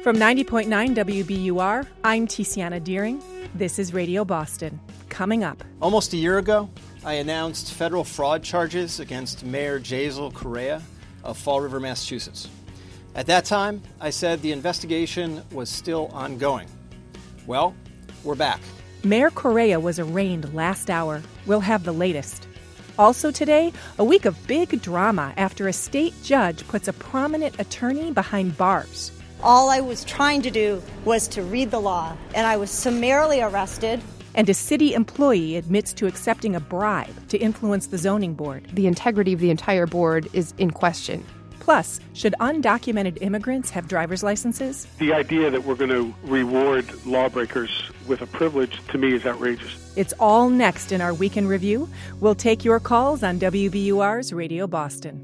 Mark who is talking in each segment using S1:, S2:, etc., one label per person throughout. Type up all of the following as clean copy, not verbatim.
S1: From 90.9 WBUR, I'm Tiziana Deering. This is Radio Boston. Coming up.
S2: Almost a year ago, I announced federal fraud charges against Mayor Jazel Correa of Fall River, Massachusetts. At that time, I said the investigation was still ongoing. Well, we're back.
S1: Mayor Correa was arraigned last hour. We'll have the latest. Also today, a week of big drama after a state judge puts a prominent attorney behind bars.
S3: All I was trying to do was to read the law, and I was summarily arrested.
S1: And a city employee admits to accepting a bribe to influence the zoning board.
S4: The integrity of the entire board is in question.
S1: Plus, should undocumented immigrants have driver's licenses?
S5: The idea that we're going to reward lawbreakers with a privilege, to me, is outrageous.
S1: It's all next in our Weekend Review. We'll take your calls on WBUR's Radio Boston.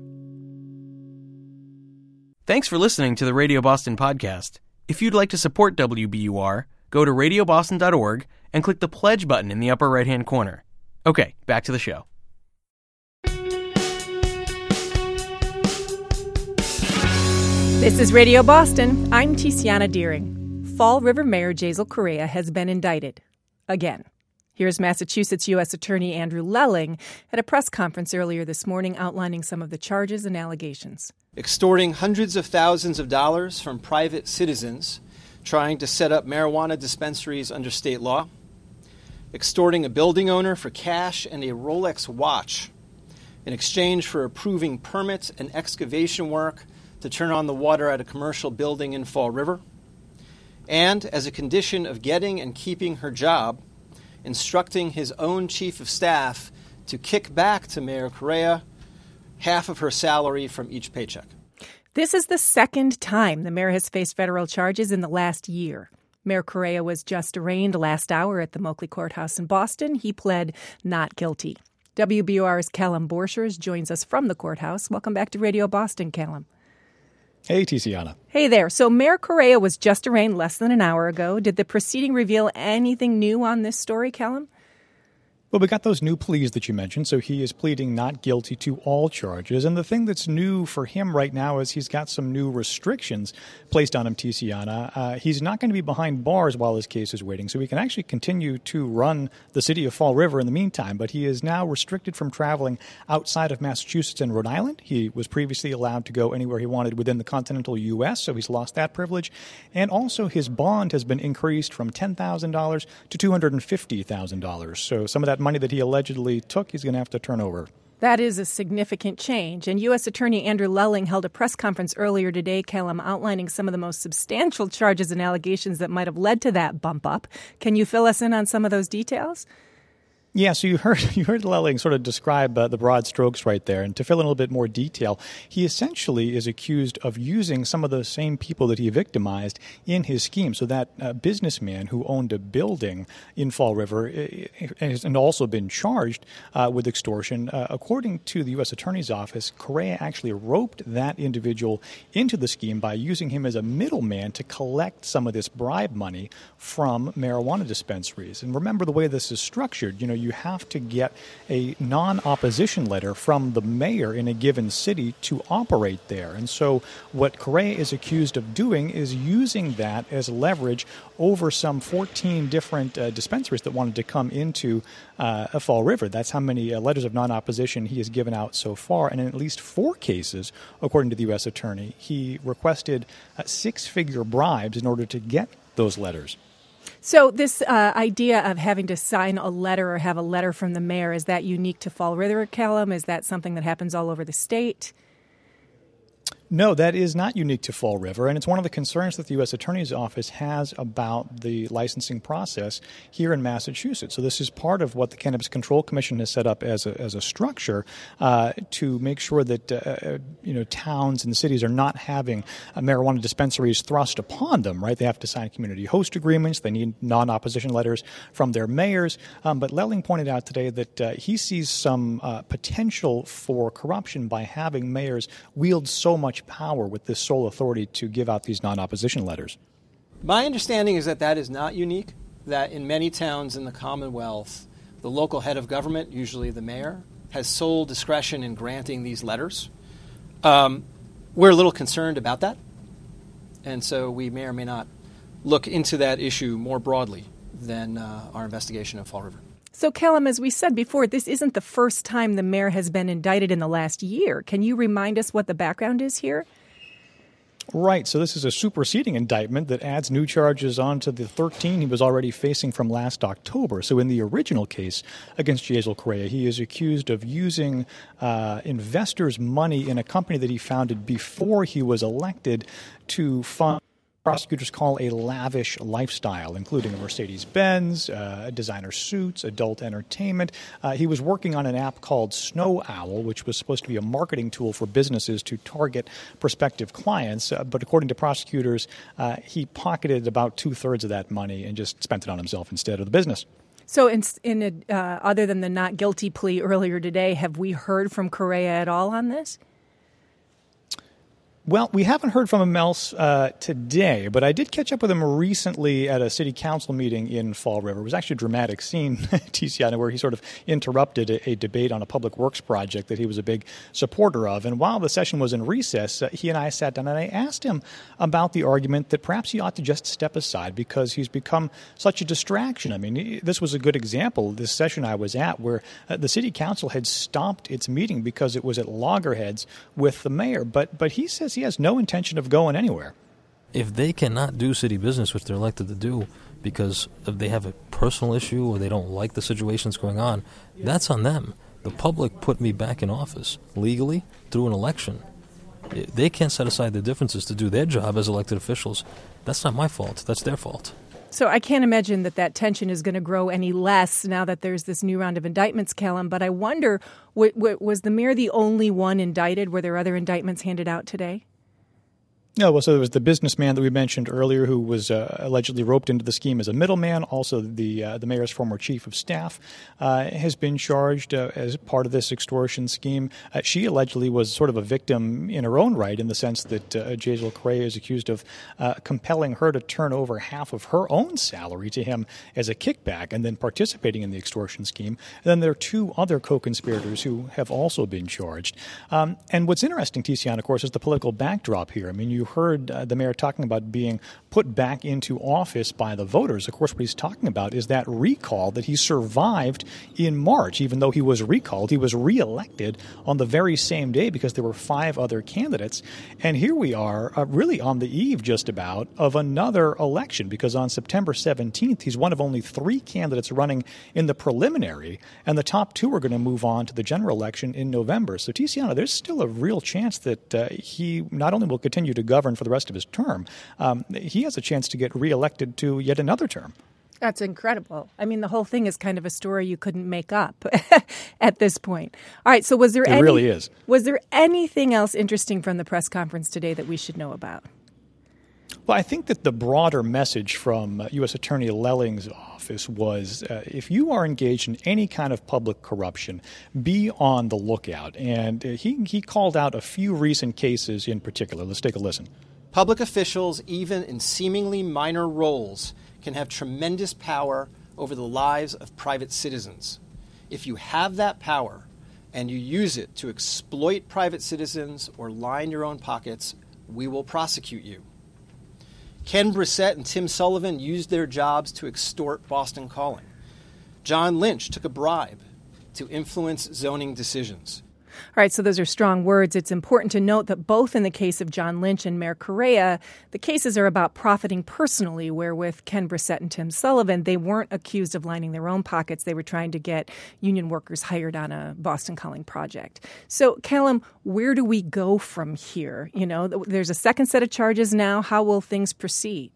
S6: Thanks for listening to the Radio Boston podcast. If you'd like to support WBUR, go to radioboston.org and click the pledge button in the upper right-hand corner. Okay, back to the show.
S1: This is Radio Boston. I'm Tiziana Deering. Fall River Mayor Jazel Correa has been indicted. Again. Here's Massachusetts U.S. Attorney Andrew Lelling at a press conference earlier this morning outlining some of the charges and allegations.
S2: Extorting hundreds of thousands of dollars from private citizens trying to set up marijuana dispensaries under state law. Extorting a building owner for cash and a Rolex watch in exchange for approving permits and excavation work to turn on the water at a commercial building in Fall River. And as a condition of getting and keeping her job, instructing his own chief of staff to kick back to Mayor Correa half of her salary from each paycheck.
S1: This is the second time the mayor has faced federal charges in the last year. Mayor Correa was just arraigned last hour at the Moakley Courthouse in Boston. He pled not guilty. WBUR's Callum Borchers joins us from the courthouse. Welcome back to Radio Boston, Callum.
S7: Hey, Tiziana.
S1: Hey there. So Mayor Correa was just arraigned less than an hour ago. Did the proceeding reveal anything new on this story, Callum?
S7: Well, we got those new pleas that you mentioned, so he is pleading not guilty to all charges. And the thing that's new for him right now is he's got some new restrictions placed on him, Tiziana. He's not going to be behind bars while his case is waiting, so he can actually continue to run the city of Fall River in the meantime. But he is now restricted from traveling outside of Massachusetts and Rhode Island. He was previously allowed to go anywhere he wanted within the continental U.S., so he's lost that privilege. And also his bond has been increased from $10,000 to $250,000. So some of that money that he allegedly took, he's going to have to turn over.
S1: That is a significant change. And U.S. Attorney Andrew Lelling held a press conference earlier today, Callum, outlining some of the most substantial charges and allegations that might have led to that bump up. Can you fill us in on some of those details?
S7: Yeah, so you heard Lelling sort of describe the broad strokes right there. And to fill in a little bit more detail, he essentially is accused of using some of the same people that he victimized in his scheme. So that businessman who owned a building in Fall River and also been charged with extortion, according to the U.S. Attorney's Office, Correa actually roped that individual into the scheme by using him as a middleman to collect some of this bribe money from marijuana dispensaries. And remember the way this is structured. You have to get a non-opposition letter from the mayor in a given city to operate there. And so what Correa is accused of doing is using that as leverage over some 14 different dispensaries that wanted to come into Fall River. That's how many letters of non-opposition he has given out so far. And in at least 4 cases, according to the U.S. Attorney, he requested 6-figure bribes in order to get those letters.
S1: So this idea of having to sign a letter or have a letter from the mayor, is that unique to Fall River, Callum? Is that something that happens all over the state?
S7: No, that is not unique to Fall River, and it's one of the concerns that the U.S. Attorney's Office has about the licensing process here in Massachusetts. So this is part of what the Cannabis Control Commission has set up as a structure to make sure that towns and cities are not having marijuana dispensaries thrust upon them. Right? They have to sign community host agreements. They need non-opposition letters from their mayors. But Lelling pointed out today that he sees some potential for corruption by having mayors wield so much power with this sole authority to give out these non-opposition letters.
S2: My understanding is that is not unique, that in many towns in the Commonwealth, the local head of government, usually the mayor, has sole discretion in granting these letters. We're a little concerned about that. And so we may or may not look into that issue more broadly than our investigation of Fall River.
S1: So, Callum, as we said before, this isn't the first time the mayor has been indicted in the last year. Can you remind us what the background is here?
S7: Right. So this is a superseding indictment that adds new charges onto the 13 he was already facing from last October. So in the original case against Jazel Correia, he is accused of using investors' money in a company that he founded before he was elected to fund prosecutors call a lavish lifestyle, including a Mercedes-Benz, designer suits, adult entertainment. He was working on an app called Snow Owl, which was supposed to be a marketing tool for businesses to target prospective clients. But according to prosecutors, he pocketed about 2/3 of that money and just spent it on himself instead of the business.
S1: So other than the not guilty plea earlier today, have we heard from Correia at all on this?
S7: Well, we haven't heard from him else today, but I did catch up with him recently at a city council meeting in Fall River. It was actually a dramatic scene, Tiziana, where he sort of interrupted a debate on a public works project that he was a big supporter of. And while the session was in recess, he and I sat down and I asked him about the argument that perhaps he ought to just step aside because he's become such a distraction. I mean, this was a good example, this session I was at, where the city council had stopped its meeting because it was at loggerheads with the mayor. But he says he has no intention of going anywhere.
S8: If they cannot do city business, which they're elected to do, because if they have a personal issue or they don't like the situation that's going on, that's on them. The public put me back in office legally through an election. They can't set aside their differences to do their job as elected officials. That's not my fault. That's their fault.
S1: So I can't imagine that tension is going to grow any less now that there's this new round of indictments, Callum. But I wonder, was the mayor the only one indicted? Were there other indictments handed out today?
S7: No, well, so there was the businessman that we mentioned earlier who was allegedly roped into the scheme as a middleman. Also, the mayor's former chief of staff has been charged as part of this extortion scheme. She allegedly was sort of a victim in her own right in the sense that Jazel Correia is accused of compelling her to turn over half of her own salary to him as a kickback and then participating in the extortion scheme. And then there are two other co-conspirators who have also been charged. And what's interesting, Tiziana, of course, is the political backdrop here. I mean, you heard the mayor talking about being put back into office by the voters. Of course, what he's talking about is that recall that he survived in March. Even though he was recalled, he was reelected on the very same day because there were 5 other candidates. And here we are really on the eve just about of another election because on September 17th, he's one of only 3 candidates running in the preliminary, and the top 2 are going to move on to the general election in November. So, Tiziana, there's still a real chance that he not only will continue to govern for the rest of his term, he has a chance to get reelected to yet another term.
S1: That's incredible. I mean, the whole thing is kind of a story you couldn't make up at this point. All right, so was there anything else interesting from the press conference today that we should know about?
S7: Well, I think that the broader message from U.S. Attorney Lelling's office was if you are engaged in any kind of public corruption, be on the lookout. And he called out a few recent cases in particular. Let's take a listen.
S2: Public officials, even in seemingly minor roles, can have tremendous power over the lives of private citizens. If you have that power and you use it to exploit private citizens or line your own pockets, we will prosecute you. Ken Brissett and Tim Sullivan used their jobs to extort Boston Calling. John Lynch took a bribe to influence zoning decisions.
S1: All right, so those are strong words. It's important to note that both in the case of John Lynch and Mayor Correia, the cases are about profiting personally, where with Ken Brissett and Tim Sullivan, they weren't accused of lining their own pockets. They were trying to get union workers hired on a Boston Calling project. So, Callum, where do we go from here? You know, there's a second set of charges now. How will things proceed?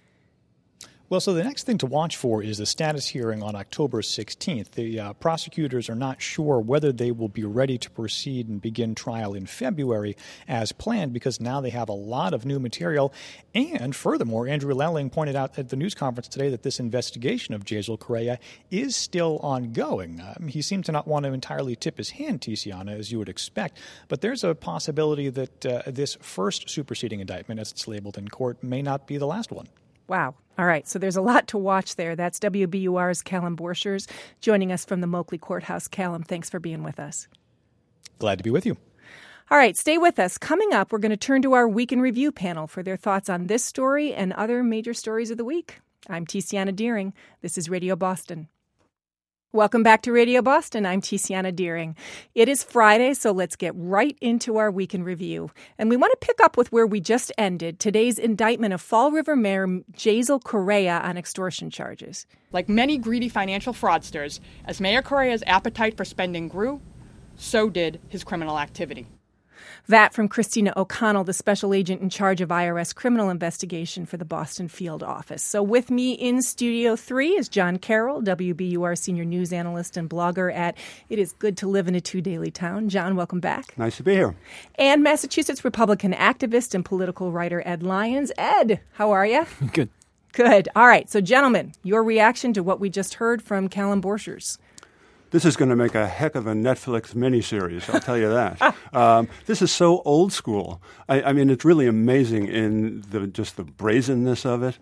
S7: Well, so the next thing to watch for is the status hearing on October 16th. The prosecutors are not sure whether they will be ready to proceed and begin trial in February as planned because now they have a lot of new material. And furthermore, Andrew Lelling pointed out at the news conference today that this investigation of Jazel Correia is still ongoing. He seemed to not want to entirely tip his hand, Tiziana, as you would expect. But there's a possibility that this first superseding indictment, as it's labeled in court, may not be the last one.
S1: Wow. All right. So there's a lot to watch there. That's WBUR's Callum Borchers joining us from the Moakley Courthouse. Callum, thanks for being with us.
S7: Glad to be with you.
S1: All right, stay with us. Coming up, we're going to turn to our Week in Review panel for their thoughts on this story and other major stories of the week. I'm Tiziana Deering. This is Radio Boston. Welcome back to Radio Boston. I'm Tiziana Deering. It is Friday, so let's get right into our Week in Review. And we want to pick up with where we just ended, today's indictment of Fall River Mayor Jaisal Correa on extortion charges.
S9: Like many greedy financial fraudsters, as Mayor Correa's appetite for spending grew, so did his criminal activity.
S1: That from Christina O'Connell, the special agent in charge of IRS criminal investigation for the Boston field office. So with me in Studio 3 is John Carroll, WBUR senior news analyst and blogger at It Is Good to Live in a Two Daily Town. John, welcome back.
S10: Nice to be here.
S1: And Massachusetts Republican activist and political writer Ed Lyons. Ed, how are you?
S10: Good.
S1: Good. All right. So, gentlemen, your reaction to what we just heard from Callum Borchers.
S10: This is going to make a heck of a Netflix miniseries, I'll tell you that. This is so old school. I mean, it's really amazing in just the brazenness of it,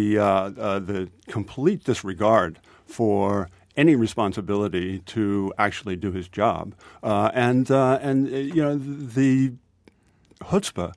S10: the complete disregard for any responsibility to actually do his job, and you know, the chutzpah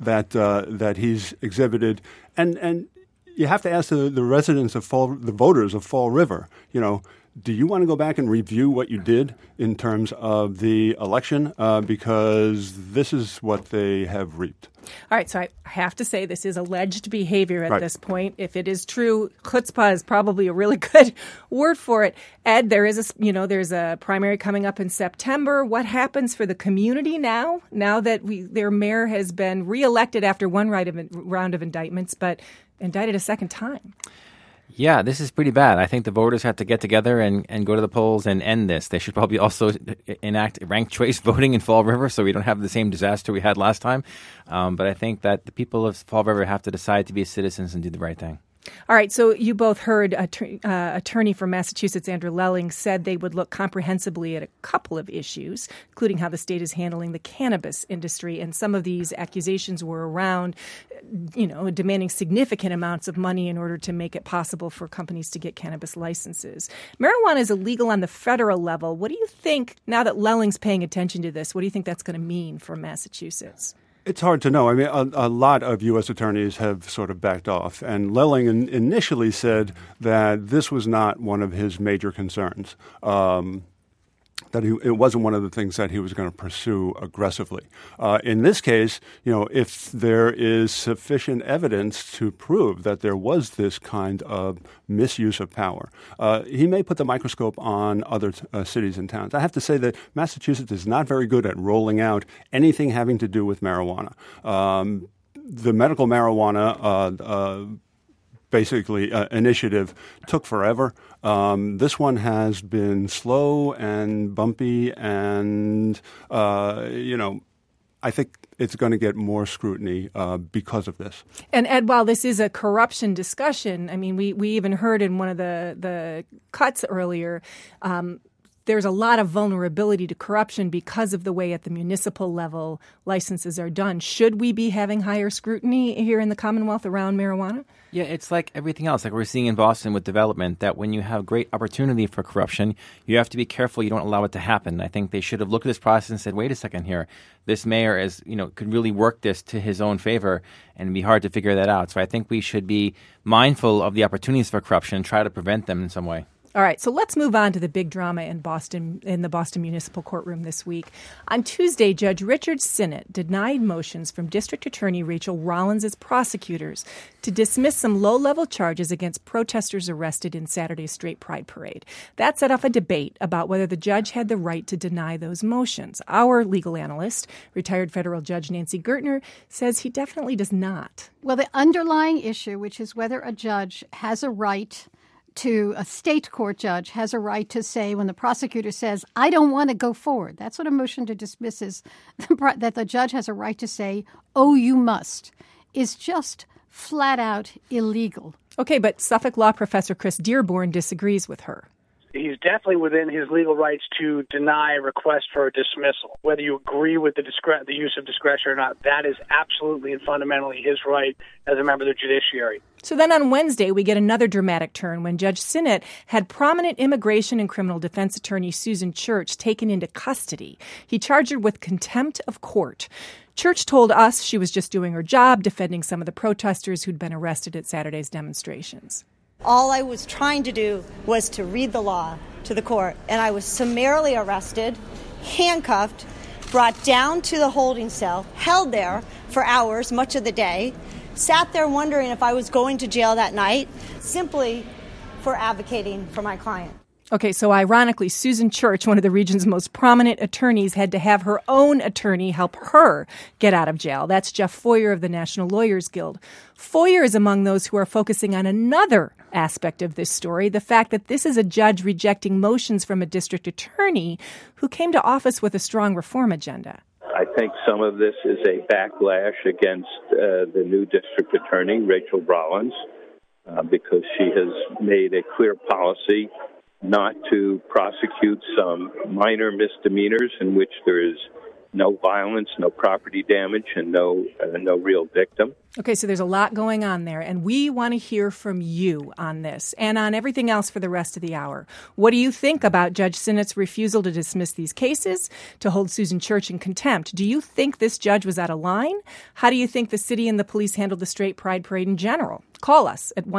S10: that he's exhibited, and you have to ask the residents of the voters of Fall River, you know, do you want to go back and review what you did in terms of the election? Because this is what they have reaped.
S1: All right, so I have to say this is alleged behavior at this point. If it is true, chutzpah is probably a really good word for it. Ed, there's a primary coming up in September. What happens for the community now that their mayor has been reelected after one round of indictments, but indicted a second time?
S11: Yeah, this is pretty bad. I think the voters have to get together and go to the polls and end this. They should probably also enact ranked choice voting in Fall River so we don't have the same disaster we had last time. But I think that the people of Fall River have to decide to be citizens and do the right thing.
S1: All right, so you both heard attorney from Massachusetts, Andrew Lelling, said they would look comprehensively at a couple of issues, including how the state is handling the cannabis industry. And some of these accusations were around, you know, demanding significant amounts of money in order to make it possible for companies to get cannabis licenses. Marijuana is illegal on the federal level. What do you think, now that Lelling's paying attention to this, what do you think that's going to mean for Massachusetts?
S10: It's hard to know. I mean, a lot of U.S. attorneys have sort of backed off. And Lelling initially said that this was not one of his major concerns, that it wasn't one of the things that he was going to pursue aggressively. In this case, you know, if there is sufficient evidence to prove that there was this kind of misuse of power, he may put the microscope on other cities and towns. I have to say that Massachusetts is not very good at rolling out anything having to do with marijuana. The medical marijuana initiative took forever. This one has been slow and bumpy, and I think it's going to get more scrutiny because of this.
S1: And Ed, while this is a corruption discussion, I mean, we even heard in one of the cuts earlier, there's a lot of vulnerability to corruption because of the way at the municipal level licenses are done. Should we be having higher scrutiny here in the Commonwealth around marijuana?
S11: Yeah, it's like everything else, like we're seeing in Boston with development, that when you have great opportunity for corruption, you have to be careful you don't allow it to happen. I think they should have looked at this process and said, wait a second here, this mayor could really work this to his own favor, and it'd be hard to figure that out. So I think we should be mindful of the opportunities for corruption and try to prevent them in some way.
S1: All right, so let's move on to the big drama in the Boston Municipal Courtroom this week. On Tuesday, Judge Richard Sinnott denied motions from District Attorney Rachel Rollins' prosecutors to dismiss some low-level charges against protesters arrested in Saturday's Straight Pride Parade. That set off a debate about whether the judge had the right to deny those motions. Our legal analyst, retired federal judge Nancy Gertner, says he definitely does not.
S12: Well, the underlying issue, which is whether a judge has a right a state court judge has a right to say when the prosecutor says, I don't want to go forward. That's what a motion to dismiss is, that the judge has a right to say, oh, you must, is just flat out illegal.
S1: Okay, but Suffolk law professor Chris Dearborn disagrees with her.
S13: He's definitely within his legal rights to deny a request for a dismissal. Whether you agree with the use of discretion or not, that is absolutely and fundamentally his right as a member of the judiciary.
S1: So then on Wednesday, we get another dramatic turn when Judge Sinnott had prominent immigration and criminal defense attorney Susan Church taken into custody. He charged her with contempt of court. Church told us she was just doing her job, defending some of the protesters who'd been arrested at Saturday's demonstrations.
S3: All I was trying to do was to read the law to the court, and I was summarily arrested, handcuffed, brought down to the holding cell, held there for hours, much of the day, sat there wondering if I was going to jail that night, simply for advocating for my client.
S1: Okay, so ironically, Susan Church, one of the region's most prominent attorneys, had to have her own attorney help her get out of jail. That's Jeff Foyer of the National Lawyers Guild. Foyer is among those who are focusing on another aspect of this story, the fact that this is a judge rejecting motions from a district attorney who came to office with a strong reform agenda.
S14: I think some of this is a backlash against the new district attorney, Rachel Rollins, because she has made a clear policy not to prosecute some minor misdemeanors in which there is no violence, no property damage, and no real victim.
S1: Okay, so there's a lot going on there, and we want to hear from you on this and on everything else for the rest of the hour. What do you think about Judge Sinnott's refusal to dismiss these cases, to hold Susan Church in contempt? Do you think this judge was out of line? How do you think the city and the police handled the Straight Pride Parade in general? Call us at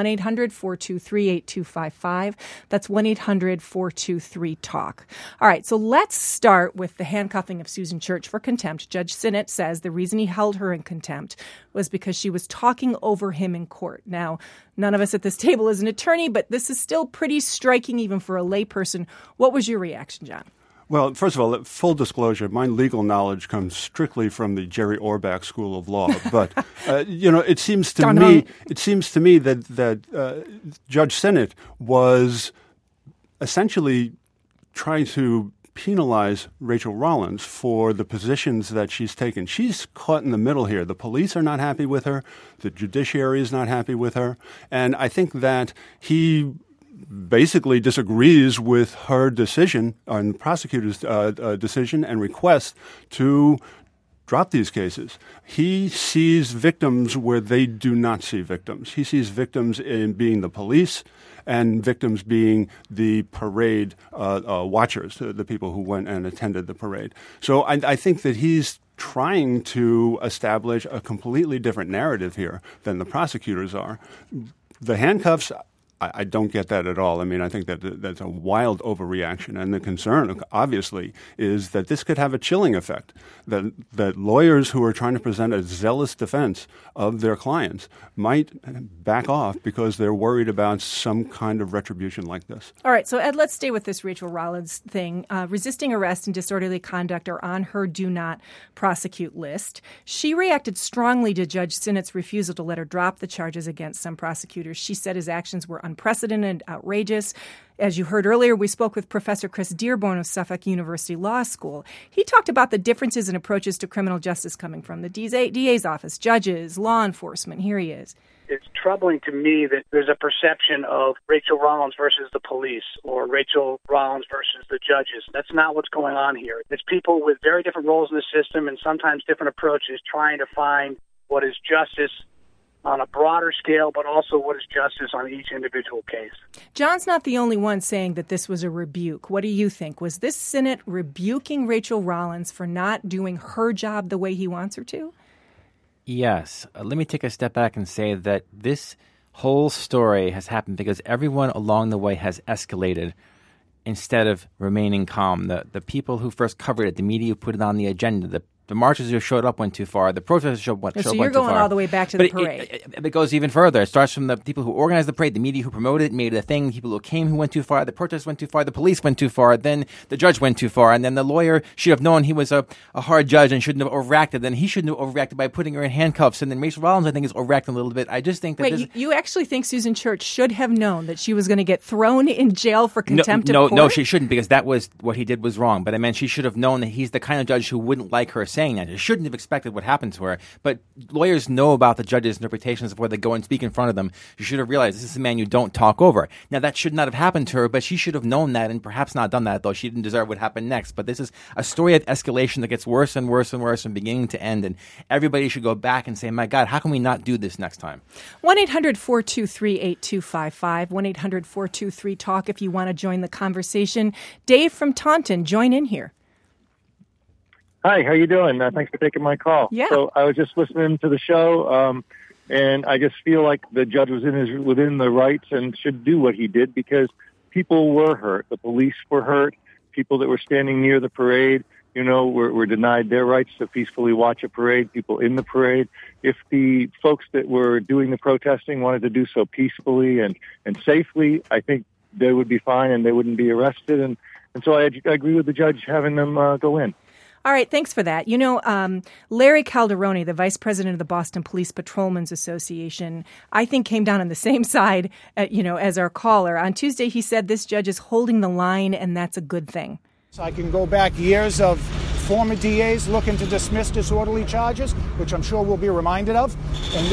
S1: 1-800-423-8255. That's 1-800-423-TALK. All right, so let's start with the handcuffing of Susan Church for contempt. Judge Sinnott says the reason he held her in contempt was because she was talking over him in court. Now, none of us at this table is an attorney, but this is still pretty striking even for a layperson. What was your reaction, John?
S10: Well, first of all, full disclosure, my legal knowledge comes strictly from the Jerry Orbach School of Law. But it seems to me that Judge Sinnott was essentially trying to penalize Rachel Rollins for the positions that she's taken. She's caught in the middle here. The police are not happy with her. The judiciary is not happy with her. And I think that he basically disagrees with her decision, on the prosecutor's decision and request to drop these cases. He sees victims where they do not see victims. He sees victims in being the police and victims being the parade watchers, the people who went and attended the parade. So I think that he's trying to establish a completely different narrative here than the prosecutors are. The handcuffs, I don't get that at all. I mean, I think that that's a wild overreaction. And the concern, obviously, is that this could have a chilling effect, that lawyers who are trying to present a zealous defense of their clients might back off because they're worried about some kind of retribution like this.
S1: All right. So, Ed, let's stay with this Rachel Rollins thing. Resisting arrest and disorderly conduct are on her do not prosecute list. She reacted strongly to Judge Sinnott's refusal to let her drop the charges against some prosecutors. She said his actions were unprecedented, outrageous. As you heard earlier, we spoke with Professor Chris Dearborn of Suffolk University Law School. He talked about the differences in approaches to criminal justice coming from the DA's office, judges, law enforcement. Here he is.
S13: It's troubling to me that there's a perception of Rachel Rollins versus the police or Rachel Rollins versus the judges. That's not what's going on here. It's people with very different roles in the system and sometimes different approaches trying to find what is justice on a broader scale, but also what is justice on each individual case.
S1: John's not the only one saying that this was a rebuke. What do you think? Was this Sinnott rebuking Rachel Rollins for not doing her job the way he wants her to?
S11: Yes. Let me take a step back and say that this whole story has happened because everyone along the way has escalated instead of remaining calm. The people who first covered it, the media who put it on the agenda, the marchers who showed up went too far. The protesters went too far.
S1: So you're going all the way back to the parade.
S11: It goes even further. It starts from the people who organized the parade, the media who promoted it, made it a thing, people who came who went too far, the protesters went too far, the police went too far, then the judge went too far, and then the lawyer should have known he was a hard judge and shouldn't have overreacted. Then he shouldn't have overreacted by putting her in handcuffs. And then Rachel Rollins, I think, is overreacting a little bit. I just think that
S1: you actually think Susan Church should have known that she was going to get thrown in jail for contempt of court?
S11: No, she shouldn't, because that was what he did was wrong. But I meant she should have known that he's the kind of judge who wouldn't like her saying saying that. She shouldn't have expected what happened to her. But lawyers know about the judge's interpretations before they go and speak in front of them. You should have realized this is a man you don't talk over. Now, that should not have happened to her, but she should have known that and perhaps not done that, though she didn't deserve what happened next. But this is a story of escalation that gets worse and worse and worse from beginning to end. And everybody should go back and say, my God, how can we not do this next time?
S1: 1-800-423-8255, 1-800-423-TALK if you want to join the conversation. Dave from Taunton, join in here.
S15: Hi, how you doing? Thanks for taking my call.
S1: Yeah.
S15: So I was just listening to the show, and I just feel like the judge was within the rights and should do what he did because people were hurt. The police were hurt. People that were standing near the parade, were denied their rights to peacefully watch a parade, people in the parade. If the folks that were doing the protesting wanted to do so peacefully and safely, I think they would be fine and they wouldn't be arrested. And so I agree with the judge having them go in.
S1: All right, thanks for that. Larry Calderoni, the vice president of the Boston Police Patrolmen's Association, I think came down on the same side, as our caller. On Tuesday, he said this judge is holding the line, and that's a good thing.
S16: So I can go back years of former DAs looking to dismiss disorderly charges, which I'm sure we'll be reminded of. And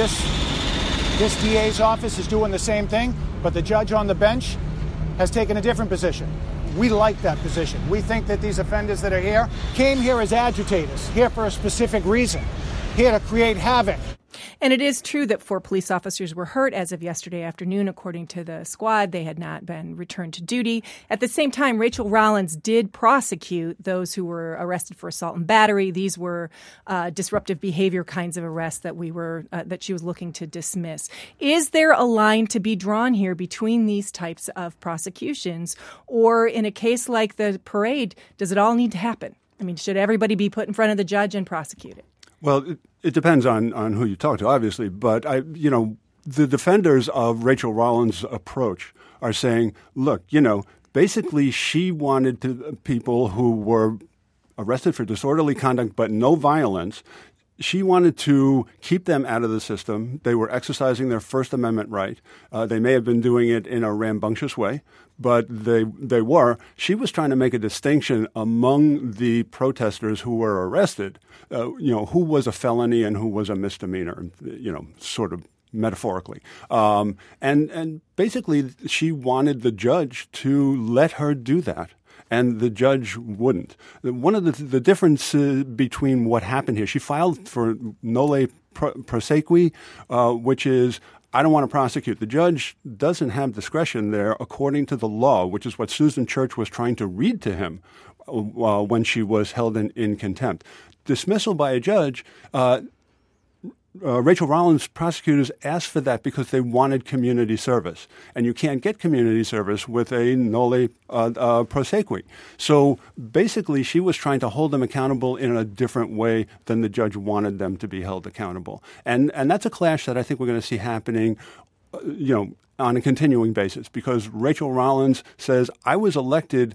S16: this DA's office is doing the same thing, but the judge on the bench has taken a different position. We like that position. We think that these offenders that are here came here as agitators, here for a specific reason, here to create havoc.
S1: And it is true that 4 police officers were hurt as of yesterday afternoon. According to the squad, they had not been returned to duty. At the same time, Rachel Rollins did prosecute those who were arrested for assault and battery. These were disruptive behavior kinds of arrests that she was looking to dismiss. Is there a line to be drawn here between these types of prosecutions? Or in a case like the parade, does it all need to happen? I mean, should everybody be put in front of the judge and prosecuted?
S10: Well, it depends on who you talk to, obviously. But, the defenders of Rachel Rollins' approach are saying, look, basically she wanted people who were arrested for disorderly conduct but no violence. She wanted to keep them out of the system. They were exercising their First Amendment right. They may have been doing it in a rambunctious way, but they were. She was trying to make a distinction among the protesters who were arrested, who was a felony and who was a misdemeanor, sort of metaphorically. And basically she wanted the judge to let her do that. And the judge wouldn't. One of the difference between what happened here, she filed for nolle prosequi, which is, I don't want to prosecute. The judge doesn't have discretion there according to the law, which is what Susan Church was trying to read to him when she was held in contempt. Dismissal by a judge, Rachel Rollins' prosecutors asked for that because they wanted community service. And you can't get community service with a nolle prosequi. So basically, she was trying to hold them accountable in a different way than the judge wanted them to be held accountable. And that's a clash that I think we're going to see happening, on a continuing basis, because Rachel Rollins says, I was elected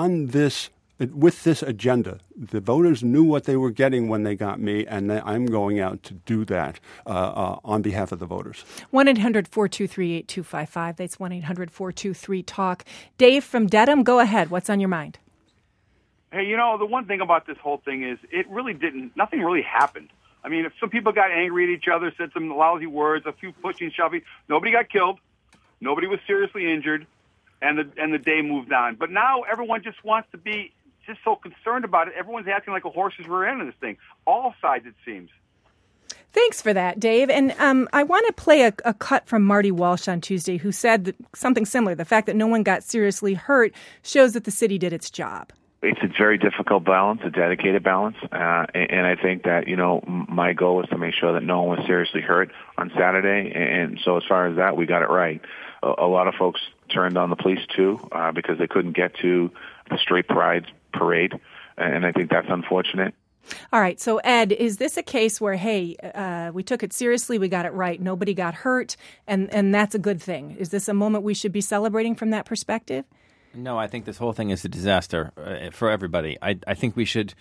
S10: with this agenda. The voters knew what they were getting when they got me, and I'm going out to do that on behalf of the voters.
S1: 1-800-423-8255. That's 1-800-423-TALK. Dave from Dedham, go ahead. What's on your mind?
S17: Hey, the one thing about this whole thing is nothing really happened. I mean, if some people got angry at each other, said some lousy words, a few pushing and shoving, nobody got killed, nobody was seriously injured, and the day moved on. But now everyone just wants to be just so concerned about it. Everyone's acting like a horse's rear end of this thing. All sides, it seems.
S1: Thanks for that, Dave. And I want to play a cut from Marty Walsh on Tuesday, who said something similar. The fact that no one got seriously hurt shows that the city did its job.
S18: It's a very difficult balance, a dedicated balance. And I think that, my goal was to make sure that no one was seriously hurt on Saturday. And so as far as that, we got it right. A lot of folks turned on the police, too, because they couldn't get to the Straight Pride parade. And I think that's unfortunate.
S1: All right. So, Ed, is this a case where, hey, we took it seriously, we got it right, nobody got hurt, and that's a good thing? Is this a moment we should be celebrating from that perspective?
S11: No, I think this whole thing is a disaster for everybody. I think we should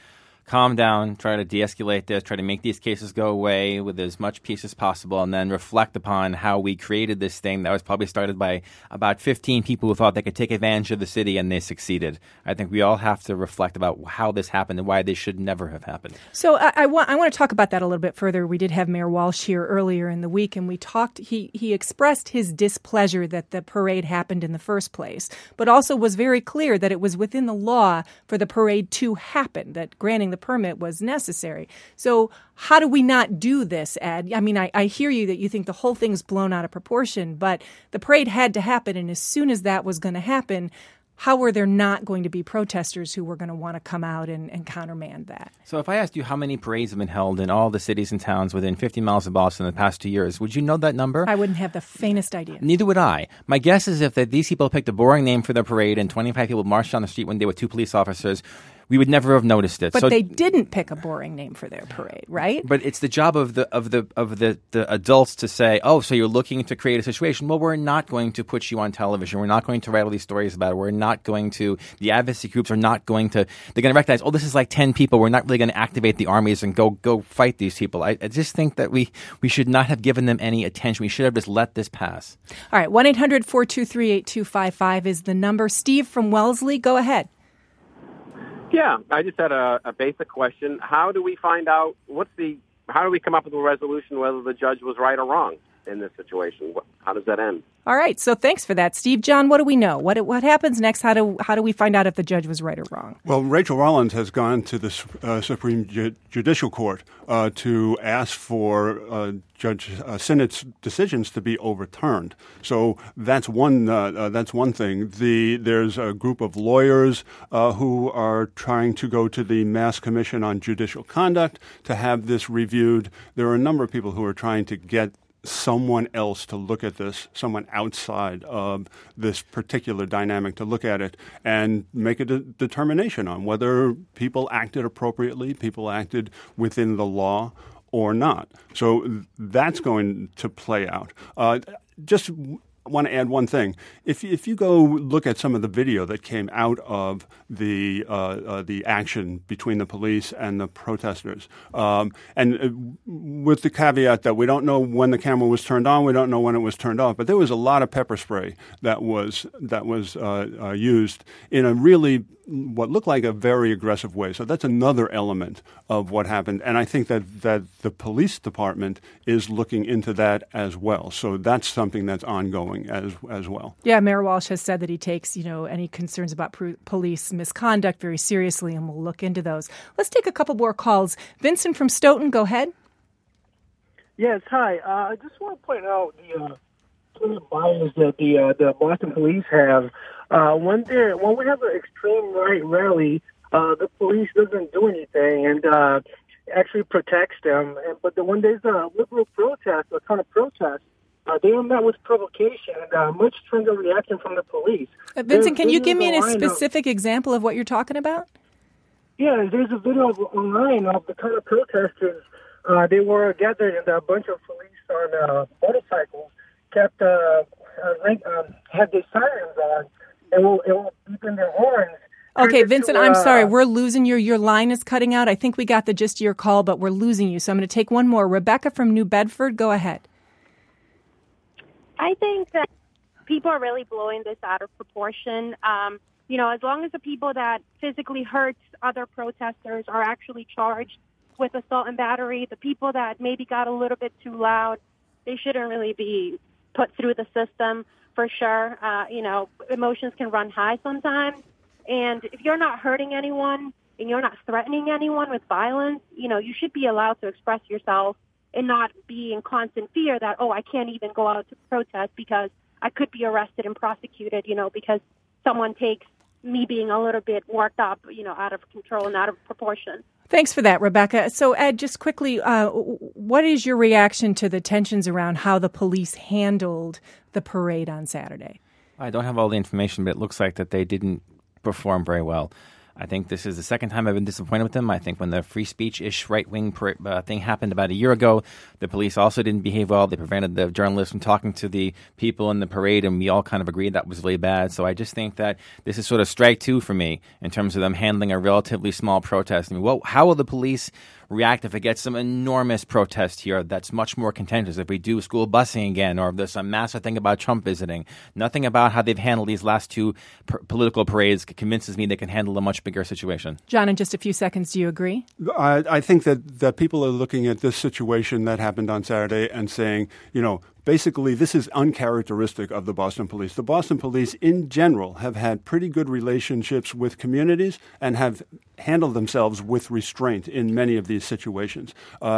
S11: calm down, try to de-escalate this, try to make these cases go away with as much peace as possible, and then reflect upon how we created this thing that was probably started by about 15 people who thought they could take advantage of the city, and they succeeded. I think we all have to reflect about how this happened and why this should never have happened.
S1: So I want to talk about that a little bit further. We did have Mayor Walsh here earlier in the week, and we talked. He expressed his displeasure that the parade happened in the first place, but also was very clear that it was within the law for the parade to happen, that granting the permit was necessary. So how do we not do this, Ed? I mean, I hear you that you think the whole thing's blown out of proportion, but the parade had to happen, and as soon as that was going to happen, how were there not going to be protesters who were going to want to come out and countermand that?
S11: So if I asked you how many parades have been held in all the cities and towns within 50 miles of Boston in the past 2 years, would you know that number?
S1: I wouldn't have the faintest idea.
S11: Neither would I. My guess is if these people picked a boring name for their parade and 25 people marched down the street one day with 2 police officers, we would never have noticed it.
S1: But they didn't pick a boring name for their parade, right?
S11: But it's the job of the adults to say, oh, so you're looking to create a situation. Well, we're not going to put you on television. We're not going to write all these stories about it. We're not going to, the advocacy groups are not going to, they're going to recognize, oh, this is like 10 people. We're not really going to activate the armies and go fight these people. I just think that we should not have given them any attention. We should have just let this pass.
S1: All right, 1-800-423-8255 is the number. Steve from Wellesley, go ahead.
S19: Yeah, I just had a basic question. How do we find out how do we come up with a resolution whether the judge was right or wrong in this situation? How does that end?
S1: All right, so thanks for that, Steve. John, what do we know? What happens next? How do we find out if the judge was right or wrong?
S10: Well, Rachel Rollins has gone to the Supreme Judicial Court to ask for Judge Sinnott's decisions to be overturned. So that's one thing. There's a group of lawyers who are trying to go to the Mass Commission on Judicial Conduct to have this reviewed. There are a number of people who are trying to get someone else to look at this, someone outside of this particular dynamic to look at it and make a determination on whether people acted appropriately, people acted within the law or not. So that's going to play out. Just want to add one thing. If you go look at some of the video that came out of the action between the police and the protesters, and with the caveat that we don't know when the camera was turned on, we don't know when it was turned off, but there was a lot of pepper spray that was used in a really what looked like a very aggressive way. So that's another element of what happened. And I think that the police department is looking into that as well. So that's something that's ongoing as well.
S1: Yeah, Mayor Walsh has said that he takes, any concerns about police misconduct very seriously, and we'll look into those. Let's take a couple more calls. Vincent from Stoughton, go ahead.
S20: Yes, hi. I just want to point out the bias that the Boston police have. When we have an extreme right rally, the police doesn't do anything and actually protects them. But when there's a liberal protest, a kind of protest, they are met with provocation and much stronger reaction from the police.
S1: Vincent, can you give me a specific example of what you're talking about?
S20: Yeah, there's a video online of the kind of protesters. They were gathered and a bunch of police on motorcycles kept had their sirens on. It will beep in their horns.
S1: Okay, Vincent, I'm sorry. We're losing you. Your line is cutting out. I think we got the gist of your call, but we're losing you. So I'm going to take one more. Rebecca from New Bedford, go ahead.
S21: I think that people are really blowing this out of proportion. As long as the people that physically hurt other protesters are actually charged with assault and battery, the people that maybe got a little bit too loud, they shouldn't really be put through the system. For sure, emotions can run high sometimes. And if you're not hurting anyone and you're not threatening anyone with violence, you should be allowed to express yourself and not be in constant fear that, I can't even go out to protest because I could be arrested and prosecuted, because someone takes me being a little bit worked up, out of control and out of proportion.
S1: Thanks for that, Rebecca. So, Ed, just quickly, what is your reaction to the tensions around how the police handled the parade on Saturday?
S11: I don't have all the information, but it looks like that they didn't perform very well. I think this is the second time I've been disappointed with them. I think when the free speech-ish right-wing thing happened about a year ago, the police also didn't behave well. They prevented the journalists from talking to the people in the parade, and we all kind of agreed that was really bad. So I just think that this is sort of strike two for me in terms of them handling a relatively small protest. I mean, how will the police react if it gets some enormous protest here that's much more contentious? If we do school busing again, or if there's some massive thing about Trump visiting, nothing about how they've handled these last two political parades convinces me they can handle a much bigger situation.
S1: John, in just a few seconds, do you agree?
S10: I think that people are looking at this situation that happened on Saturday and saying, basically, this is uncharacteristic of the Boston Police. The Boston Police, in general, have had pretty good relationships with communities and have handled themselves with restraint in many of these situations.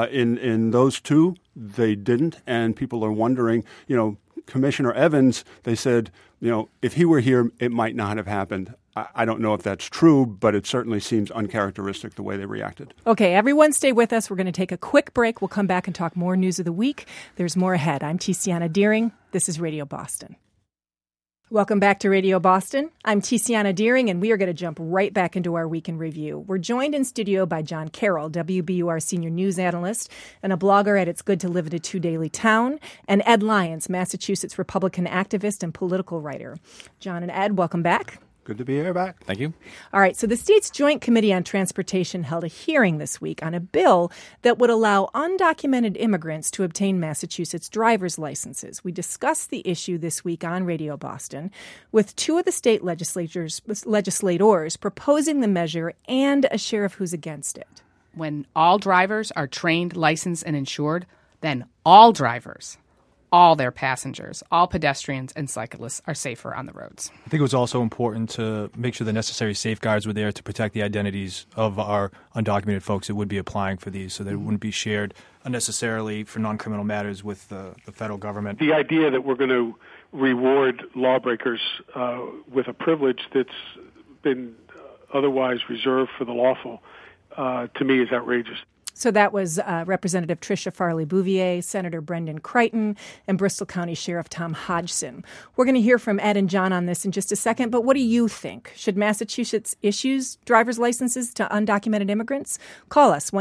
S10: In those two, they didn't, and people are wondering, Commissioner Evans, they said, if he were here, it might not have happened. I don't know if that's true, but it certainly seems uncharacteristic the way they reacted.
S1: Okay, everyone stay with us. We're going to take a quick break. We'll come back and talk more news of the week. There's more ahead. I'm Tiziana Deering. This is Radio Boston. Welcome back to Radio Boston. I'm Tiziana Deering, and we are going to jump right back into our week in review. We're joined in studio by John Carroll, WBUR senior news analyst and a blogger at It's Good to Live in a Two Daily Town, and Ed Lyons, Massachusetts Republican activist and political writer. John and Ed, welcome back.
S10: Good to be here back.
S11: Thank you.
S1: All right. So the state's Joint Committee on Transportation held a hearing this week on a bill that would allow undocumented immigrants to obtain Massachusetts driver's licenses. We discussed the issue this week on Radio Boston with two of the state legislators proposing the measure and a sheriff who's against it.
S4: When all drivers are trained, licensed, and insured, then all drivers, all their passengers, all pedestrians and cyclists are safer on the roads.
S22: I think it was also important to make sure the necessary safeguards were there to protect the identities of our undocumented folks that would be applying for these so that it wouldn't be shared unnecessarily for non-criminal matters with the federal government.
S5: The idea that we're going to reward lawbreakers with a privilege that's been otherwise reserved for the lawful, to me, is outrageous.
S1: So that was Representative Tricia Farley Bouvier, Senator Brendan Crichton, and Bristol County Sheriff Tom Hodgson. We're going to hear from Ed and John on this in just a second, but what do you think? Should Massachusetts issue driver's licenses to undocumented immigrants? Call us,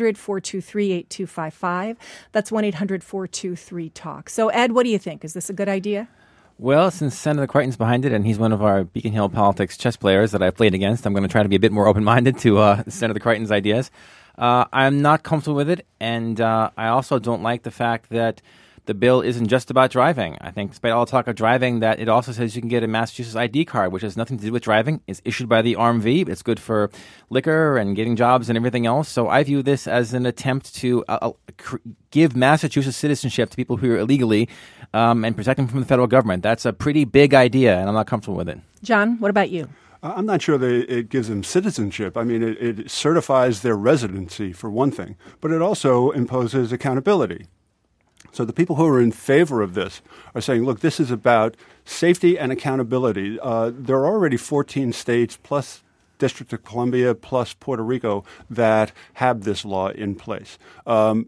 S1: 1-800-423-8255. That's 1-800-423-TALK. So, Ed, what do you think? Is this a good idea?
S11: Well, since Senator Crichton's behind it, and he's one of our Beacon Hill politics chess players that I've played against, I'm going to try to be a bit more open-minded to Senator Crichton's ideas. I'm not comfortable with it, and I also don't like the fact that the bill isn't just about driving. I think despite all the talk of driving, that it also says you can get a Massachusetts ID card, which has nothing to do with driving. It's issued by the RMV. It's good for liquor and getting jobs and everything else. So I view this as an attempt to give Massachusetts citizenship to people who are illegally and protect them from the federal government. That's a pretty big idea, and I'm not comfortable with it.
S1: John, what about you?
S10: I'm not sure that it gives them citizenship. I mean, it certifies their residency, for one thing, but it also imposes accountability. So the people who are in favor of this are saying, look, this is about safety and accountability. There are already 14 states plus District of Columbia plus Puerto Rico that have this law in place. Two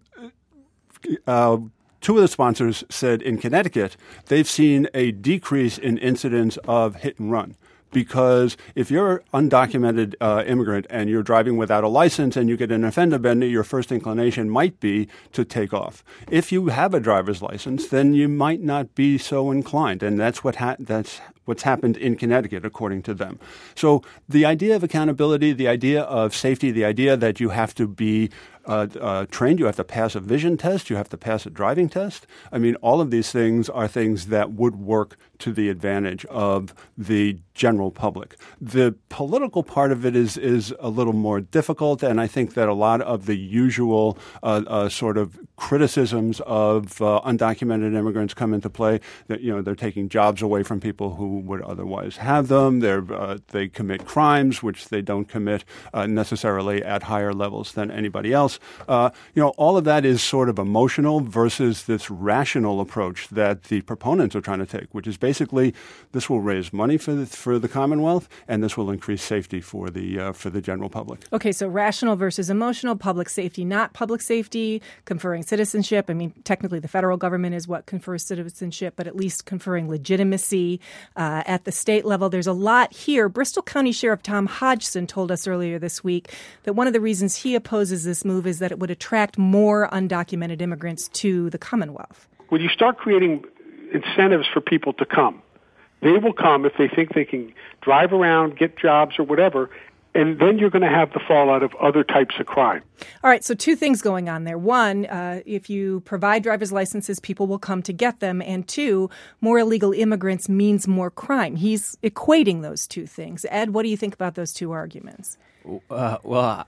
S10: of the sponsors said in Connecticut they've seen a decrease in incidents of hit and run. Because if you're an undocumented immigrant and you're driving without a license and you get an offender bender, your first inclination might be to take off. If you have a driver's license, then you might not be so inclined, and that's what's happened in Connecticut, according to them. So the idea of accountability, the idea of safety, the idea that you have to be trained, you have to pass a vision test, you have to pass a driving test. I mean, all of these things are things that would work to the advantage of the general public. The political part of it is a little more difficult, and I think that a lot of the usual sort of criticisms of undocumented immigrants come into play. That they're taking jobs away from people who would otherwise have them. They commit crimes which they don't commit necessarily at higher levels than anybody else. else. All of that is sort of emotional versus this rational approach that the proponents are trying to take, which is basically this will raise money for the Commonwealth, and this will increase safety for the general public.
S1: Okay, so rational versus emotional, public safety, not public safety, conferring citizenship. I mean, technically the federal government is what confers citizenship, but at least conferring legitimacy at the state level. There's a lot here. Bristol County Sheriff Tom Hodgson told us earlier this week that one of the reasons he opposes this move is that it would attract more undocumented immigrants to the Commonwealth.
S5: When you start creating incentives for people to come, they will come if they think they can drive around, get jobs or whatever, and then you're going to have the fallout of other types of crime.
S1: All right, so two things going on there. One, if you provide driver's licenses, people will come to get them. And two, more illegal immigrants means more crime. He's equating those two things. Ed, what do you think about those two arguments?
S11: First of all,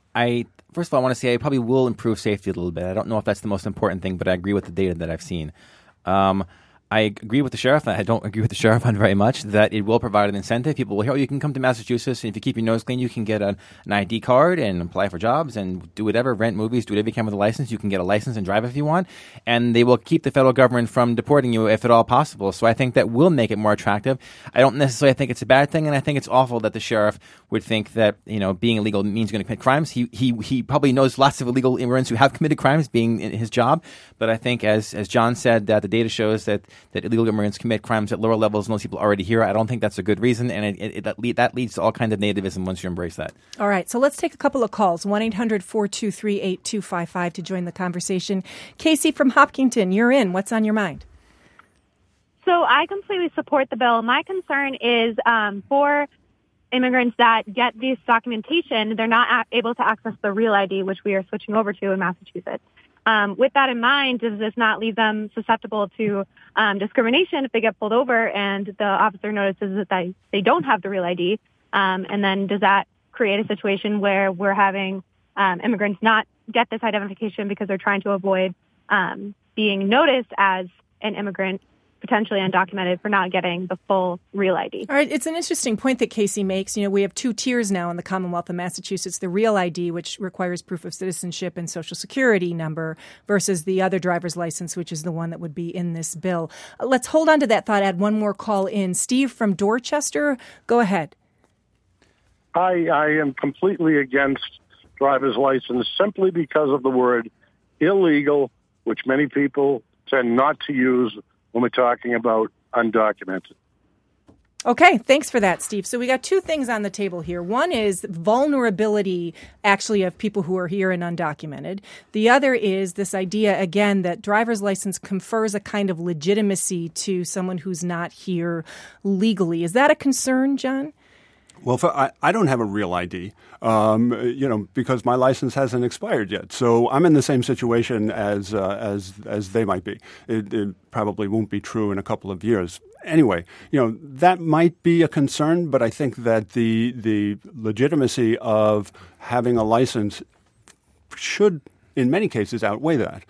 S11: I want to say I probably will improve safety a little bit. I don't know if that's the most important thing, but I agree with the data that I've seen. I agree with the sheriff. I don't agree with the sheriff on very much that it will provide an incentive. People will hear, you can come to Massachusetts, and if you keep your nose clean, you can get an ID card and apply for jobs and do whatever, rent movies, do whatever you can with a license. You can get a license and drive if you want. And they will keep the federal government from deporting you if at all possible. So I think that will make it more attractive. I don't necessarily think it's a bad thing, and I think it's awful that the sheriff would think that, being illegal means you're going to commit crimes. He probably knows lots of illegal immigrants who have committed crimes being in his job. But I think, as John said, that the data shows that illegal immigrants commit crimes at lower levels than those people already here. I don't think that's a good reason, and that leads to all kinds of nativism once you embrace that.
S1: All right, so let's take a couple of calls. 1-800-423-8255 to join the conversation. Casey from Hopkinton, you're in. What's on your mind?
S21: So I completely support the bill. My concern is for immigrants that get this documentation, they're not able to access the real ID, which we are switching over to in Massachusetts. With that in mind, does this not leave them susceptible to discrimination if they get pulled over and the officer notices that they don't have the real ID? And then does that create a situation where we're having immigrants not get this identification because they're trying to avoid being noticed as an immigrant, potentially undocumented, for not getting the full real ID?
S1: All right. It's an interesting point that Casey makes. We have two tiers now in the Commonwealth of Massachusetts, the real ID, which requires proof of citizenship and social security number, versus the other driver's license, which is the one that would be in this bill. Let's hold on to that thought. Add one more call in. Steve from Dorchester, go ahead.
S6: I am completely against driver's license simply because of the word illegal, which many people tend not to use when we're talking about undocumented.
S1: Okay, thanks for that, Steve. So we got two things on the table here. One is vulnerability, actually, of people who are here and undocumented. The other is this idea, again, that driver's license confers a kind of legitimacy to someone who's not here legally. Is that a concern, John?
S10: Well, I don't have a real ID, because my license hasn't expired yet. So I'm in the same situation as they might be. It probably won't be true in a couple of years. Anyway, that might be a concern, but I think that the legitimacy of having a license should, in many cases, outweigh that.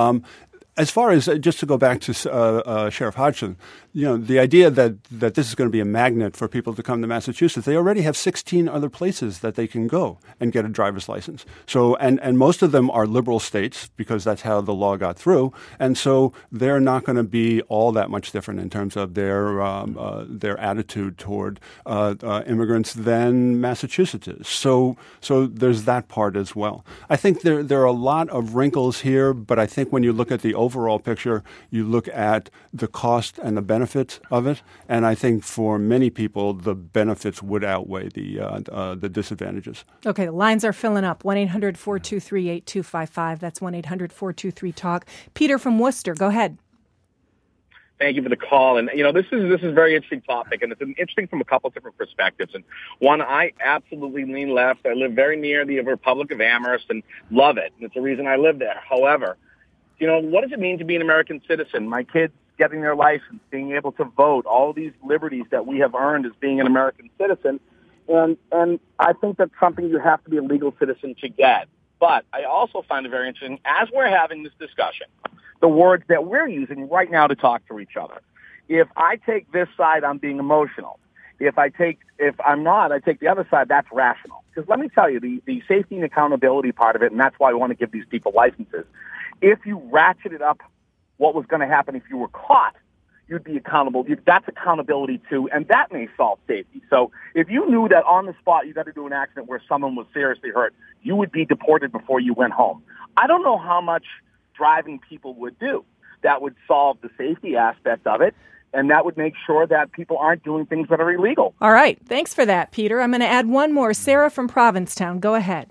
S10: As far as, just to go back to Sheriff Hodgson, the idea that this is going to be a magnet for people to come to Massachusetts, they already have 16 other places that they can go and get a driver's license. So, and most of them are liberal states because that's how the law got through. And so they're not going to be all that much different in terms of their attitude toward immigrants than Massachusetts is. So there's that part as well. I think there are a lot of wrinkles here, but I think when you look at the overall picture, you look at the cost and the benefits of it, and I think for many people, the benefits would outweigh the disadvantages.
S1: Okay, the lines are filling up. 1-800-423-8255. That's 1-800-423-TALK. Peter from Worcester, go ahead.
S8: Thank you for the call. And, this is a very interesting topic, and it's interesting from a couple of different perspectives. And one, I absolutely lean left. I live very near the Republic of Amherst and love it. And it's the reason I live there. However, what does it mean to be an American citizen? My kids getting their license, being able to vote, all these liberties that we have earned as being an American citizen. And I think that's something you have to be a legal citizen to get. But I also find it very interesting, as we're having this discussion, the words that we're using right now to talk to each other. If I take this side, I'm being emotional. If I'm not, I take the other side, that's rational.
S2: Because let me tell you, the safety and accountability part of it, and that's why we want to give these people licenses. If you ratcheted up what was going to happen if you were caught, you'd be accountable. That's accountability too, and that may solve safety. So if you knew that on the spot you got to do an accident where someone was seriously hurt, you would be deported before you went home. I don't know how much driving people would do. That would solve the safety aspect of it, and that would make sure that people aren't doing things that are illegal.
S1: All right. Thanks for that, Peter. I'm going to add one more. Sarah from Provincetown. Go ahead.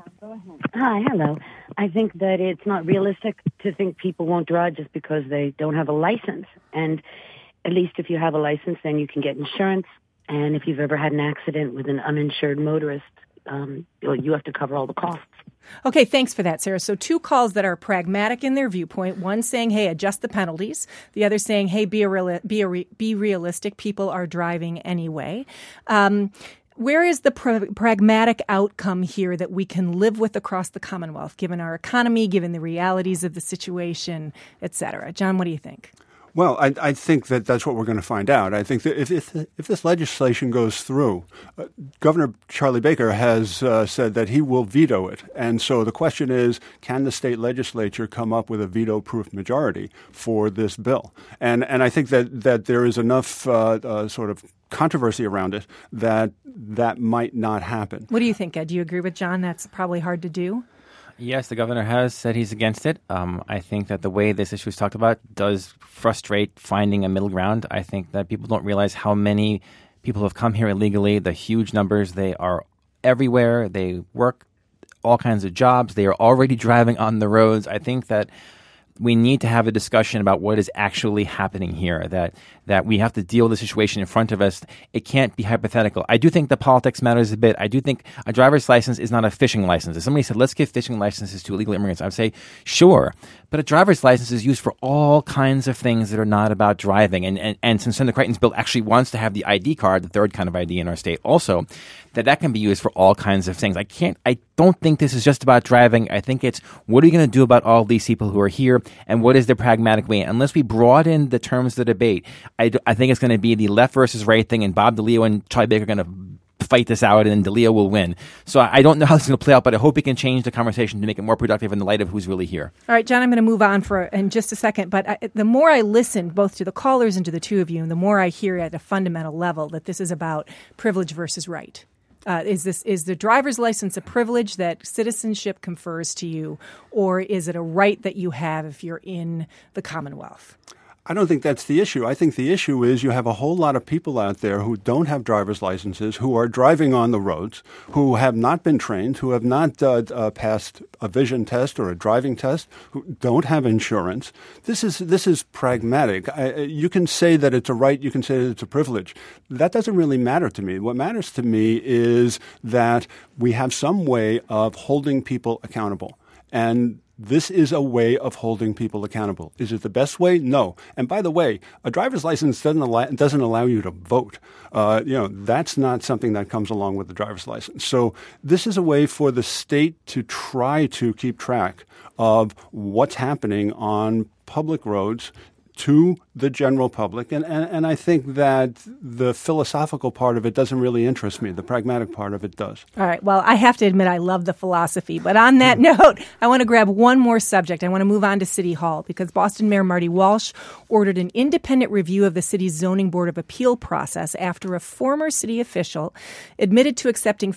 S7: Hi, hello. I think that it's not realistic to think people won't drive just because they don't have a license. And at least if you have a license, then you can get insurance. And if you've ever had an accident with an uninsured motorist, you have to cover all the costs.
S1: Okay, thanks for that, Sarah. So 2 calls that are pragmatic in their viewpoint. One saying, hey, adjust the penalties. The other saying, hey, be realistic. People are driving anyway. Where is the pragmatic outcome here that we can live with across the Commonwealth, given our economy, given the realities of the situation, et cetera? John, what do you think?
S10: Well, I think that that's what we're going to find out. I think that if this legislation goes through, Governor Charlie Baker has said that he will veto it. And so the question is, can the state legislature come up with a veto-proof majority for this bill? And I think that there is enough sort of controversy around it that might not happen.
S1: What do you think, Ed? Do you agree with John? That's probably hard to do?
S11: Yes, the governor has said he's against it. I think that the way this issue is talked about does frustrate finding a middle ground. I think that people don't realize how many people have come here illegally, the huge numbers. They are everywhere. They work all kinds of jobs. They are already driving on the roads. I think that we need to have a discussion about what is actually happening here, that we have to deal with the situation in front of us. It can't be hypothetical. I do think the politics matters a bit. I do think a driver's license is not a fishing license. If somebody said, let's give fishing licenses to illegal immigrants, I would say, sure. But a driver's license is used for all kinds of things that are not about driving. And since Senator Crichton's bill actually wants to have the ID card, the third kind of ID in our state also, that can be used for all kinds of things. I don't think this is just about driving. I think it's what are you going to do about all these people who are here and what is the pragmatic way? Unless we broaden the terms of the debate, I think it's going to be the left versus right thing, and Bob DeLeo and Charlie Baker are going to fight this out, and DeLeo will win. So I don't know how it's going to play out, but I hope we can change the conversation to make it more productive in the light of who's really here.
S1: All right, John, I'm going to move on in just a second. But the more I listen both to the callers and to the two of you, and the more I hear at a fundamental level that this is about privilege versus right. Is the driver's license a privilege that citizenship confers to you, or is it a right that you have if you're in the Commonwealth?
S10: I don't think that's the issue. I think the issue is you have a whole lot of people out there who don't have driver's licenses, who are driving on the roads, who have not been trained, who have not passed a vision test or a driving test, who don't have insurance. This is pragmatic. You can say that it's a right. You can say that it's a privilege. That doesn't really matter to me. What matters to me is that we have some way of holding people accountable. And this is a way of holding people accountable. Is it the best way? No. And by the way, a driver's license doesn't allow you to vote. That's not something that comes along with the driver's license. So this is a way for the state to try to keep track of what's happening on public roads to the general public. And I think that the philosophical part of it doesn't really interest me. The pragmatic part of it does.
S1: All right. Well, I have to admit I love the philosophy. But on that note, I want to grab one more subject. I want to move on to City Hall because Boston Mayor Marty Walsh ordered an independent review of the city's Zoning Board of Appeal process after a former city official admitted to accepting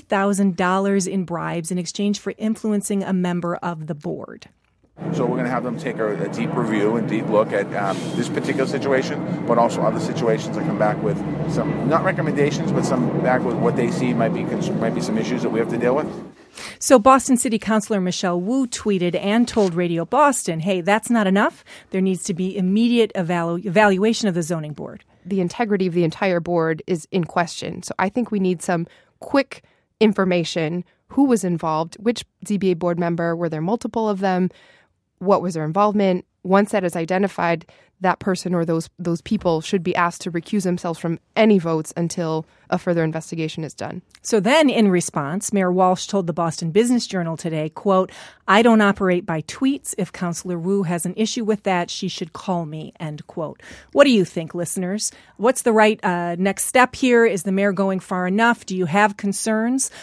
S1: $50,000 in bribes in exchange for influencing a member of the board.
S23: So we're going to have them take a deep review and deep look at this particular situation, but also other situations and come back with some, not recommendations, but some back with what they see might be some issues that we have to deal with.
S1: So Boston City Councilor Michelle Wu tweeted and told Radio Boston, hey, that's not enough. There needs to be immediate evaluation of the zoning board.
S24: The integrity of the entire board is in question. So I think we need some quick information. Who was involved? Which ZBA board member? Were there multiple of them? What was their involvement? Once that is identified, that person or those people should be asked to recuse themselves from any votes until a further investigation is done.
S1: So then, in response, Mayor Walsh told the Boston Business Journal today, quote, "I don't operate by tweets. If Councilor Wu has an issue with that, she should call me," end quote. What do you think, listeners? What's the right next step here? Is the mayor going far enough? Do you have concerns?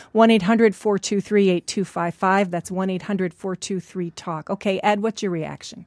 S1: 1-800-423-8255. That's 1-800-423-TALK. Okay, Ed, what's your reaction?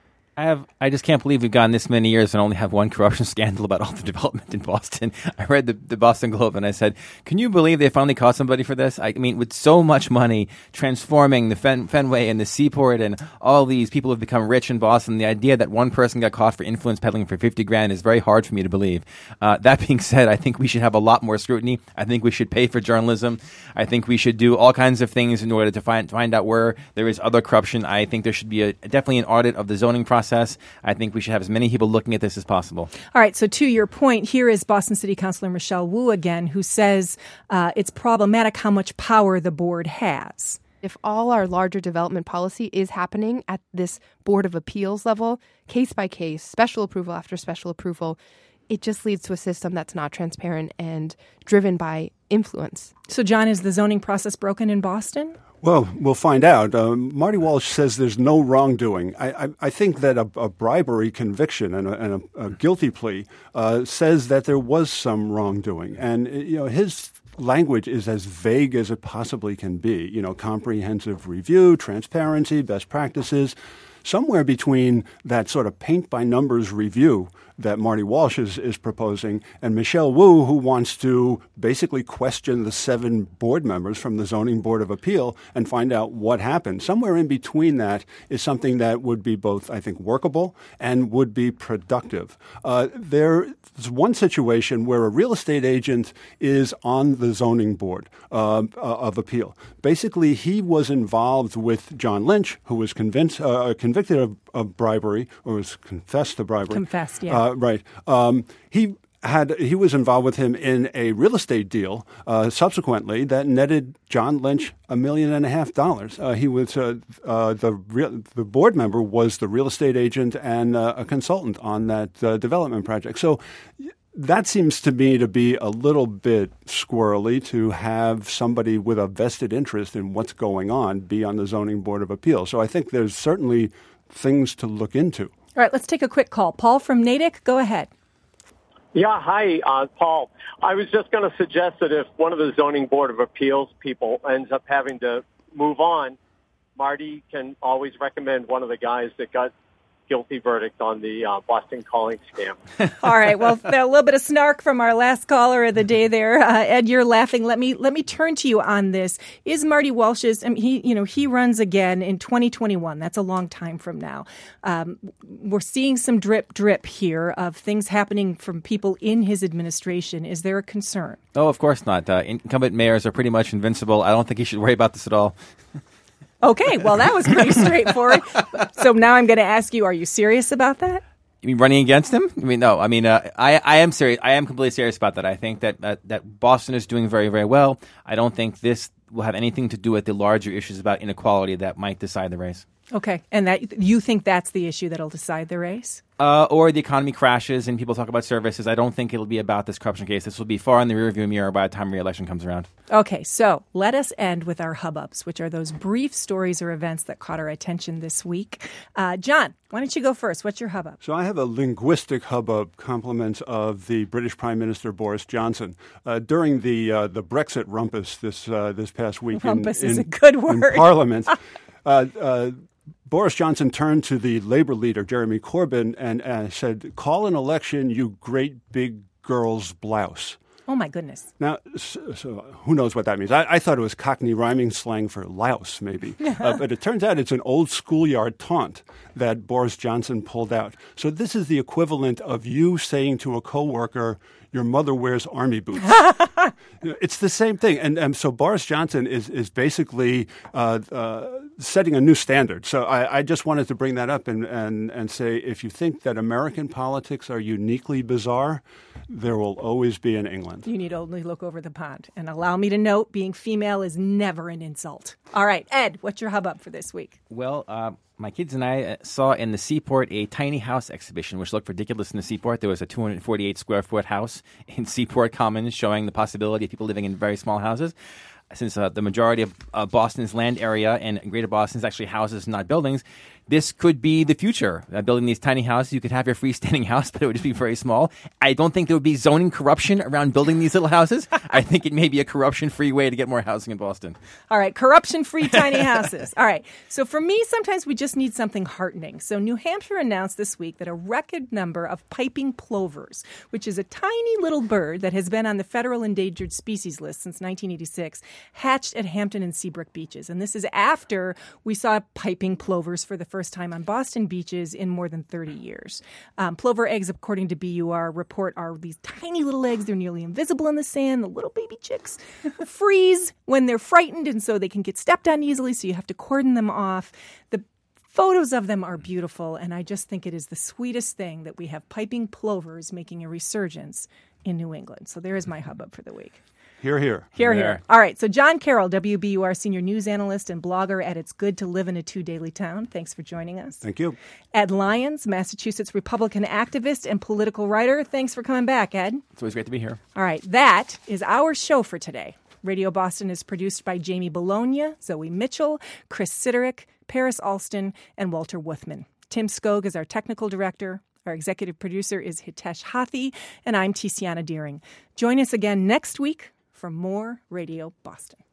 S11: I just can't believe we've gone this many years and only have one corruption scandal about all the development in Boston. I read the Boston Globe and I said, can you believe they finally caught somebody for this? I mean, with so much money transforming the Fenway and the Seaport and all these people have become rich in Boston, the idea that one person got caught for influence peddling for $50,000 is very hard for me to believe. That being said, I think we should have a lot more scrutiny. I think we should pay for journalism. I think we should do all kinds of things in order to find out where there is other corruption. I think there should be definitely an audit of the zoning process. I think we should have as many people looking at this as possible.
S1: All right. So to your point, here is Boston City Councilor Michelle Wu again, who says it's problematic how much power the board has.
S24: If all our larger development policy is happening at this Board of Appeals level, case by case, special approval after special approval, it just leads to a system that's not transparent and driven by influence.
S1: So, John, is the zoning process broken in Boston?
S10: Well, we'll find out. Marty Walsh says there's no wrongdoing. I think that a bribery conviction and a guilty plea says that there was some wrongdoing. And, his language is as vague as it possibly can be. Comprehensive review, transparency, best practices. Somewhere between that sort of paint-by-numbers review that Marty Walsh is proposing and Michelle Wu, who wants to basically question the 7 board members from the Zoning Board of Appeal and find out what happened. Somewhere in between that is something that would be both, I think, workable and would be productive. There's one situation where a real estate agent is on the Zoning Board of Appeal. Basically, he was involved with John Lynch, who was convicted of bribery, or was confessed to bribery.
S1: Confessed, yeah.
S10: Right. He was involved with him in a real estate deal subsequently that netted John Lynch $1.5 million. He was the board member was the real estate agent and a consultant on that development project. So that seems to me to be a little bit squirrely to have somebody with a vested interest in what's going on be on the Zoning Board of Appeals. So I think there's certainly things to look into.
S1: All right, let's take a quick call. Paul from Natick, go ahead.
S3: Yeah, hi, Paul. I was just going to suggest that if one of the Zoning Board of Appeals people ends up having to move on, Marty can always recommend one of the guys that got guilty verdict on the Boston Calling scam.
S1: All right. Well, a little bit of snark from our last caller of the day there. Ed, you're laughing. Let me turn to you on this. Is Marty Walsh's? I mean, he runs again in 2021. That's a long time from now. We're seeing some drip here of things happening from people in his administration. Is there a concern?
S11: Oh, of course not. Incumbent mayors are pretty much invincible. I don't think he should worry about this at all.
S1: Okay, well, that was pretty straightforward. So now I'm going to ask you, are you serious about that?
S11: You mean running against him? I mean, no. I mean, I am serious. I am completely serious about that. I think that Boston is doing very, very well. I don't think this will have anything to do with the larger issues about inequality that might decide the race.
S1: Okay, and that you think that's the issue that'll decide the race?
S11: Or the economy crashes and people talk about services. I don't think it'll be about this corruption case. This will be far in the rearview mirror by the time re-election comes around.
S1: Okay, so let us end with our hubbubs, which are those brief stories or events that caught our attention this week. John, why don't you go first? What's your hubbub?
S10: So I have a linguistic hubbub compliment of the British Prime Minister Boris Johnson. During the Brexit rumpus this past week
S1: rumpus is a good word.
S10: In Parliament, Boris Johnson turned to the Labour leader, Jeremy Corbyn, and said, "Call an election, you great big girl's blouse."
S1: Oh, my goodness.
S10: Now, so who knows what that means? I thought it was Cockney rhyming slang for louse, maybe. But it turns out it's an old schoolyard taunt that Boris Johnson pulled out. So this is the equivalent of you saying to a coworker, "Your mother wears army boots." It's the same thing. And so Boris Johnson is basically setting a new standard. So I just wanted to bring that up and say, if you think that American politics are uniquely bizarre, there will always be in England.
S1: You need only look over the pond. And allow me to note, being female is never an insult. All right, Ed, what's your hubbub for this week?
S11: Well, My kids and I saw in the Seaport a tiny house exhibition, which looked ridiculous in the Seaport. There was a 248 square foot house in Seaport Commons showing the possibility of people living in very small houses. Since the majority of Boston's land area and Greater Boston is actually houses, not buildings, this could be the future. Building these tiny houses, you could have your freestanding house, but it would just be very small. I don't think there would be zoning corruption around building these little houses. I think it may be a corruption-free way to get more housing in Boston.
S1: All right, corruption-free tiny houses. All right, so for me, sometimes we just need something heartening. So New Hampshire announced this week that a record number of piping plovers, which is a tiny little bird that has been on the federal endangered species list since 1986, hatched at Hampton and Seabrook beaches. And this is after we saw piping plovers for the first time on Boston beaches in more than 30 years. Plover eggs, according to BUR report, are these tiny little eggs. They're nearly invisible in the sand. The little baby chicks freeze when they're frightened, and so they can get stepped on easily, so you have to cordon them off. The photos of them are beautiful, and I just think it is the sweetest thing that we have piping plovers making a resurgence in New England. So there is my hubbub for the week.
S10: Hear, hear.
S1: Hear, hear. All right. So John Carroll, WBUR senior news analyst and blogger at It's Good to Live in a Two Daily Town. Thanks for joining us.
S10: Thank you.
S1: Ed Lyons, Massachusetts Republican activist and political writer. Thanks for coming back, Ed.
S11: It's always great to be here.
S1: All right. That is our show for today. Radio Boston is produced by Jamie Bologna, Zoe Mitchell, Chris Siderick, Paris Alston, and Walter Wuthman. Tim Skog is our technical director. Our executive producer is Hitesh Hathi, and I'm Tiziana Deering. Join us again next week for more Radio Boston.